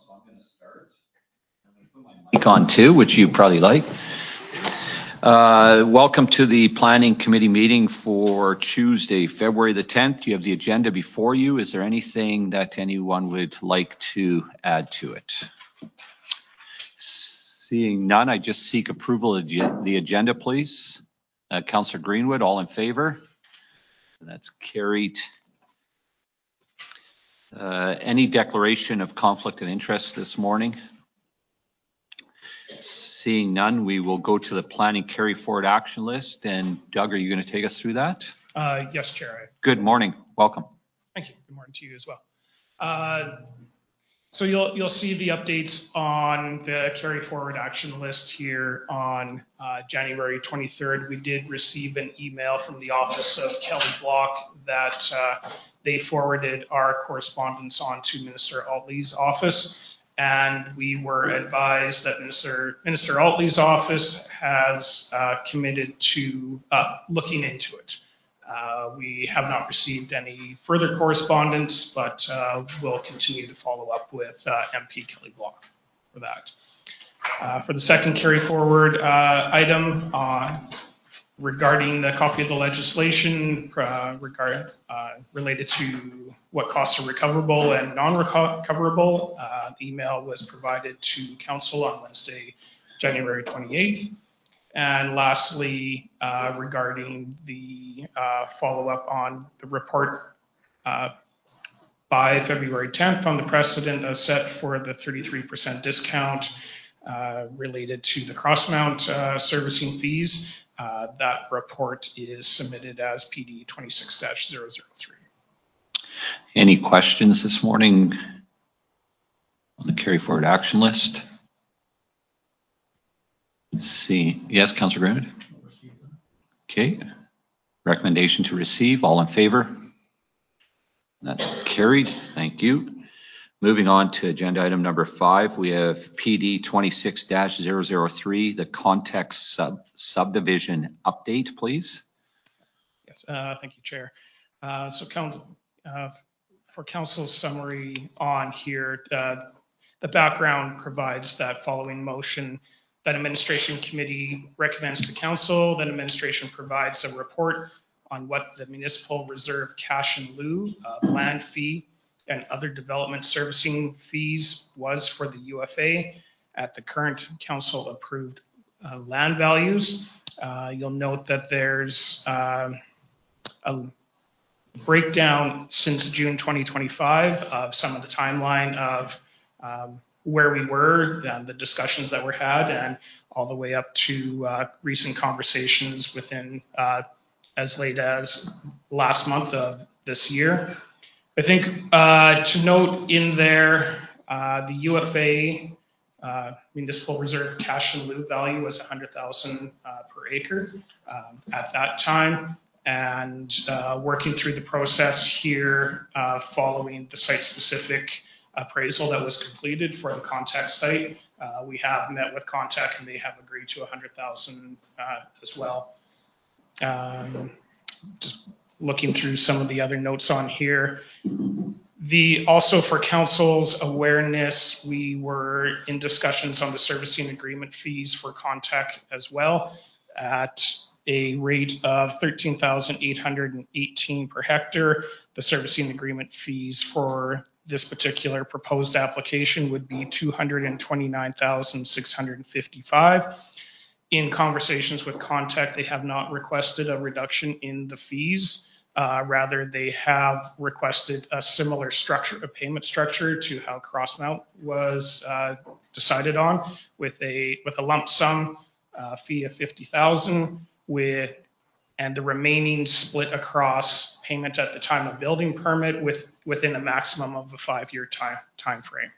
so I'm going to start. I'm going to put my mic on too, which you probably like. Welcome to the Planning Committee meeting for Tuesday, February the 10th. You have the agenda before you. Is there anything that anyone would like to add to it? Seeing none, I just seek approval of the agenda, please. Councillor Greenwood, all in favor? That's carried. Any declaration of conflict of interest this morning? Seeing none, we will go to the planning carry forward action list. And Doug, are you going to take us through that? Yes, Chair. Good morning. Welcome. Thank you. Good morning to you as well. So you'll see the updates on the carry forward action list here on January 23rd. We did receive an email from the office of Kelly Block that they forwarded our correspondence on to Minister Altley's office. And we were advised that Minister Altley's office has committed to looking into it. We have not received any further correspondence, but we'll continue to follow up with MP Kelly Block for that. For the second carry forward item regarding the copy of the legislation related to what costs are recoverable and non-recoverable, the email was provided to Council on Wednesday, January 28th. And lastly, regarding the follow-up on the report by February 10th on the precedent set for the 33% discount related to the cross-mount servicing fees, that report is submitted as PD 26-003. Any questions this morning on the carry forward action list? See, yes, Councillor Greenwood. Okay. Recommendation to receive. All in favor? That's carried. Thank you. Moving on to agenda item number 5, we have PD 26-003, the context subdivision update, please. Yes, thank you, Chair. For Council's summary on here, the background provides that following motion that Administration Committee recommends to Council, then Administration provides a report on what the municipal reserve cash in lieu of land fee and other development servicing fees was for the UFA at the current Council approved land values. You'll note that there's a breakdown since June 2025 of some of the timeline of where we were, the discussions that were had, and all the way up to recent conversations within as late as last month of this year. I think to note in there, the UFA municipal reserve cash in lieu value was $100,000 per acre at that time. And working through the process here following the site-specific appraisal that was completed for the Contact site, we have met with Contact and they have agreed to $100,000 as well. Just looking through some of the other notes on here. Also for Council's awareness, we were in discussions on the servicing agreement fees for Contact as well at a rate of $13,818 per hectare. The servicing agreement fees for this particular proposed application would be $229,655. In conversations with Contact, they have not requested a reduction in the fees. Rather, they have requested a similar structure, a payment structure to how Crossmount was decided on, with a lump sum fee of $50,000 and the remaining split across payment at the time of building permit within a maximum of a 5-year time frame.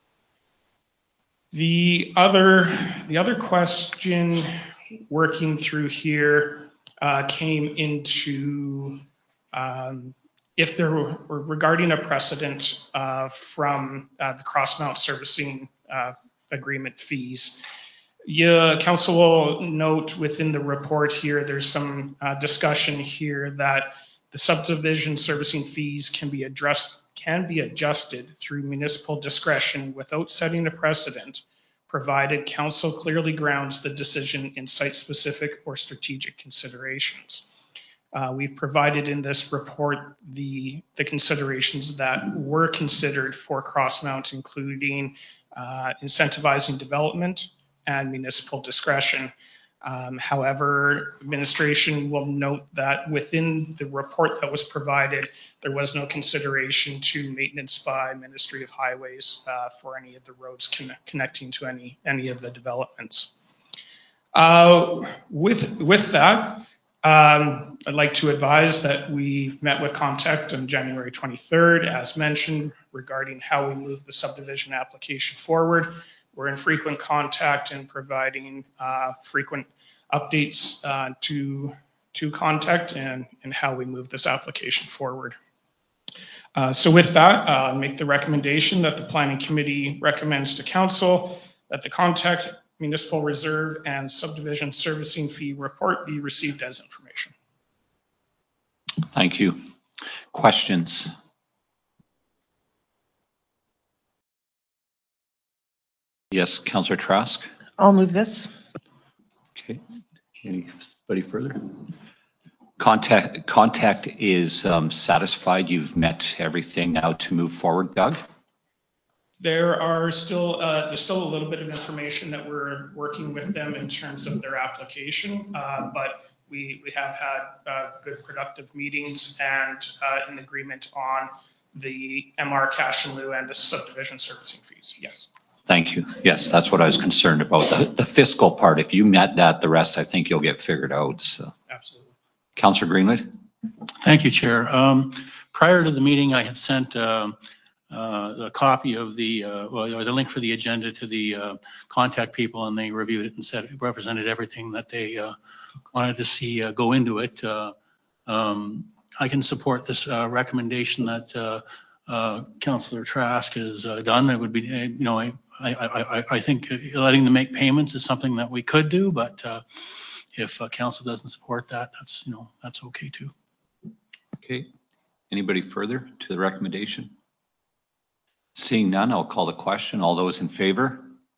The other question working through here came into if there were regarding a precedent from the Crossmount servicing agreement fees. Council will note within the report here, there's some discussion here that The subdivision servicing fees can be adjusted through municipal discretion without setting a precedent, provided council clearly grounds the decision in site-specific or strategic considerations. We've provided in this report the considerations that were considered for Crossmount, including incentivizing development and municipal discretion. However, administration will note that within the report that was provided, there was no consideration to maintenance by Ministry of Highways for any of the roads connecting to any of the developments. With that, I'd like to advise that we've met with Contact on January 23rd, as mentioned, regarding how we move the subdivision application forward. We're in frequent contact and providing frequent updates to Contact and how we move this application forward. So with that, I'll make the recommendation that the Planning Committee recommends to Council that the Contact Municipal Reserve and Subdivision Servicing Fee report be received as information. Thank you. Questions? Yes, Councillor Trask. I'll move this. Okay. Anybody further? Contact is satisfied. You've met everything now to move forward, Doug? There's still a little bit of information that we're working with them in terms of their application, but we have had good productive meetings and an agreement on the MR cash in lieu and the subdivision servicing fees. Yes. Thank you. Yes, that's what I was concerned about. The fiscal part, if you met that, the rest I think you'll get figured out. So. Absolutely. Councillor Greenwood. Thank you, Chair. Prior to the meeting, I had sent a copy of or the link for the agenda to the Contact people, and they reviewed it and said it represented everything that they wanted to see go into it. I can support this recommendation that Councillor Trask has done. It would be, I think letting them make payments is something that we could do, but if council doesn't support that, that's okay too. Okay. Anybody further to the recommendation? Seeing none, I'll call the question. All those in favor?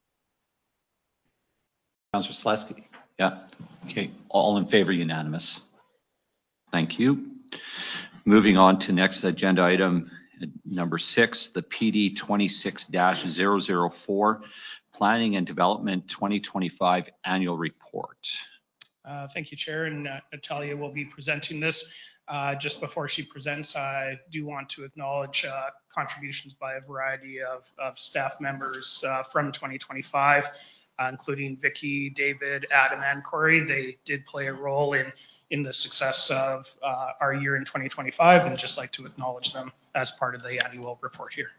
Councillor Selesky? Yeah. Okay. All in favor, unanimous. Thank you. Moving on to next agenda item number 6, the PD 26-004 Planning and Development 2025 Annual Report. Thank you, Chair, and Natalia will be presenting this. Just before she presents, I do want to acknowledge contributions by a variety of staff members from 2025, including Vicky, David, Adam, and Corey. They did play a role in the success of our year in 2025, and just like to acknowledge them as part of the annual report here.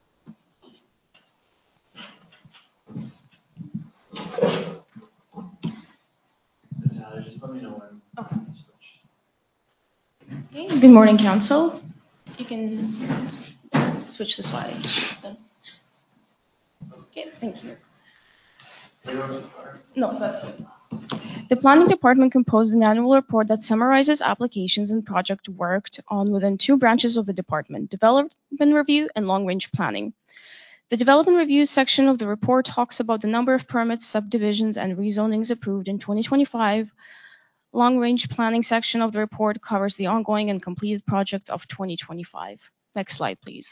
Just let me know when. Okay. Okay. Good morning, Council. You can switch the slide. Okay, thank you. No, that's good. The Planning Department composed an annual report that summarizes applications and projects worked on within 2 branches of the department: development review and long-range planning. The development review section of the report talks about the number of permits, subdivisions, and rezonings approved in 2025. Long-range planning section of the report covers the ongoing and completed projects of 2025. Next slide, please.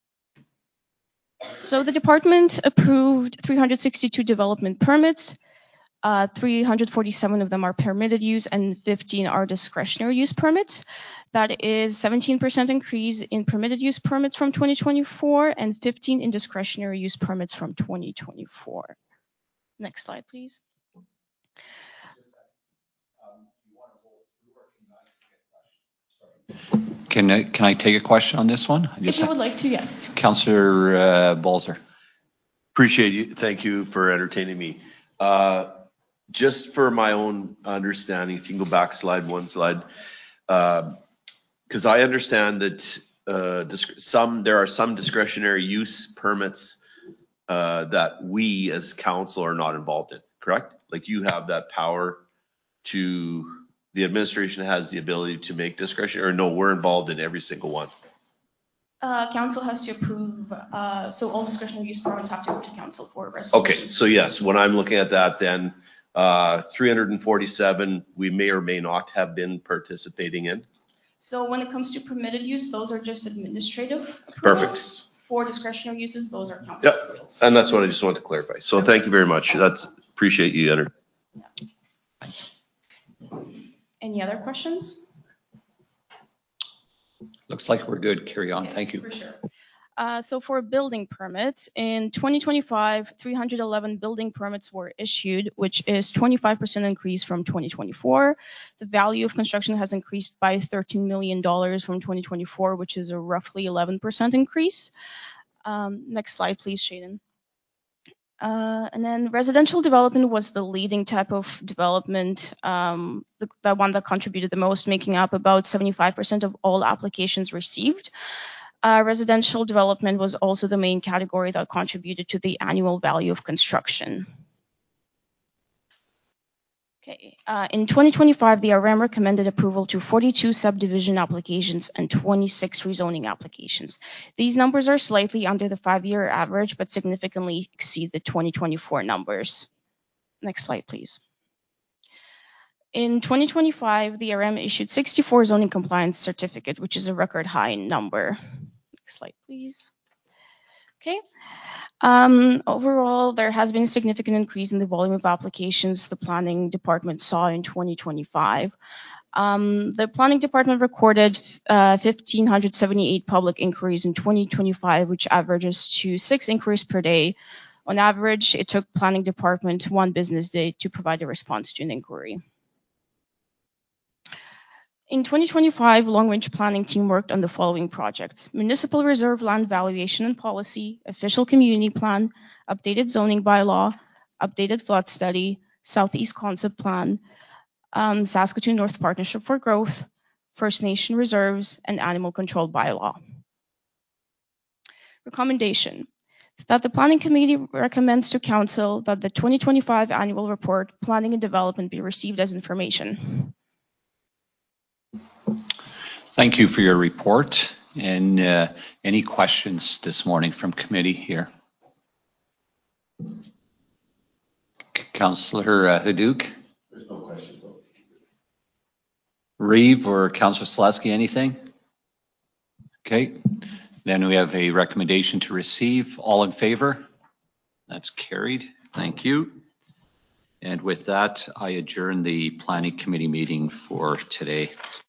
So the department approved 362 development permits. 347 of them are permitted use and 15 are discretionary use permits. That is 17% increase in permitted use permits from 2024 and 15 in discretionary use permits from 2024. Next slide, please. Can I take a question on this one? If you would like to, yes. Councillor Balzer. Appreciate you. Thank you for entertaining me. Just for my own understanding, if you can go back one slide, because I understand that there are some discretionary use permits that we as council are not involved in, correct? Like you have that power to the administration has the ability to make discretion, or no, we're involved in every single one? Council has to approve, so all discretionary use permits have to go to council for resolution. Okay, so yes, when I'm looking at that, then 347, we may or may not have been participating in. So when it comes to permitted use, those are just administrative approvals. Perfect. For discretionary uses, those are council Yep, approvals. and that's what I just wanted to clarify. So thank you very much. Appreciate you, Enter. Any other questions? Looks like we're good. Carry on. Thank you. For sure. So for building permits, in 2025, 311 building permits were issued, which is 25% increase from 2024. The value of construction has increased by $13 million from 2024, which is a roughly 11% increase. Next slide, please, Shaden. And then residential development was the leading type of development, the one that contributed the most, making up about 75% of all applications received. Residential development was also the main category that contributed to the annual value of construction. Okay. In 2025, the RM recommended approval to 42 subdivision applications and 26 rezoning applications. These numbers are slightly under the 5-year average, but significantly exceed the 2024 numbers. Next slide, please. In 2025, the RM issued 64 zoning compliance certificate, which is a record high number. Next slide, please. Okay. Overall, there has been a significant increase in the volume of applications the planning department saw in 2025. The planning department recorded 1,578 public inquiries in 2025, which averages to 6 inquiries per day. On average, it took planning department 1 business day to provide a response to an inquiry. In 2025, Long Range Planning team worked on the following projects: Municipal Reserve Land Valuation and Policy, Official Community Plan, Updated Zoning Bylaw, Updated Flood Study, Southeast Concept Plan, Saskatoon North Partnership for Growth, First Nation Reserves, and Animal Control Bylaw. Recommendation: that the Planning Committee recommends to Council that the 2025 Annual Report, Planning and Development be received as information. Thank you for your report. And any questions this morning from committee here? Councillor Hadouk? There's no questions. Reeve or Councillor Selesky, anything? Okay. Then we have a recommendation to receive. All in favor? That's carried. Thank you. And with that, I adjourn the Planning Committee meeting for today.